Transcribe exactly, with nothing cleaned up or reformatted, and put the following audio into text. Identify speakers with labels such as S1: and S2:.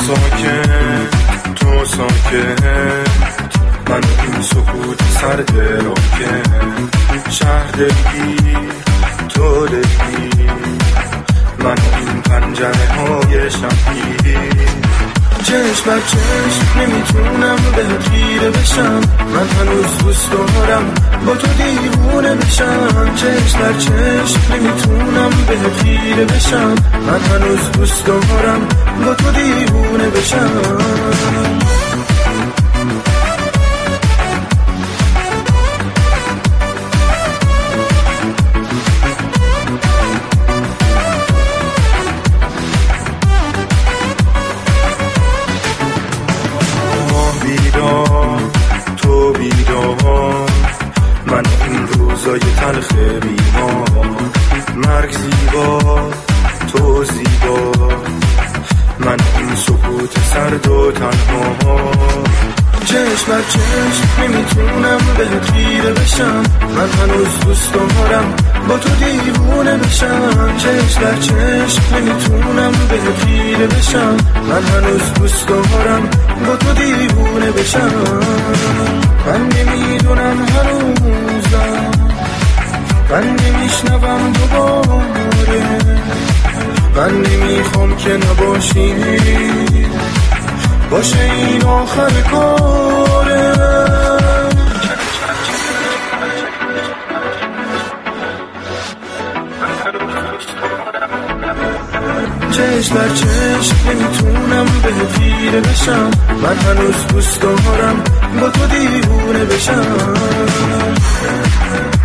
S1: ساکت تو ساکت، من این سکوت سرد راکت. شهر دلگیر تو دلگیر، من این پنجره های شمگیر. چشم بر چشم نمیتونم بهت خیره بشم، من هنوز دوست دارم با تو دیوونه بشم. چشم بر چشم نمیتونم بهت خیره بشم، من هنوز دوست دارم با تو دیوونه بشم. تو بیدار، من این روزای تلخ بیمار. مرگ زیبا تو زیبا، من این سکوت سرد و تنها. چشم بر چشم نمیتونم بهت خیره بشم، من هنوز دوست دارم با تو دیوونه بشم. چشم بر چشم نمیتونم بهت خیره بشم، من هنوز دوست دارم با تو دیوونه بشم. من نمیدونم هنوزم، من نمیشنوم دوباره، من نمیخوام که نباشی، باشه این آخر کاره. چشم بر چشم نمیتونم بهت خیره بشم، من هنوز دوست دارم با تو دیوونه بشم.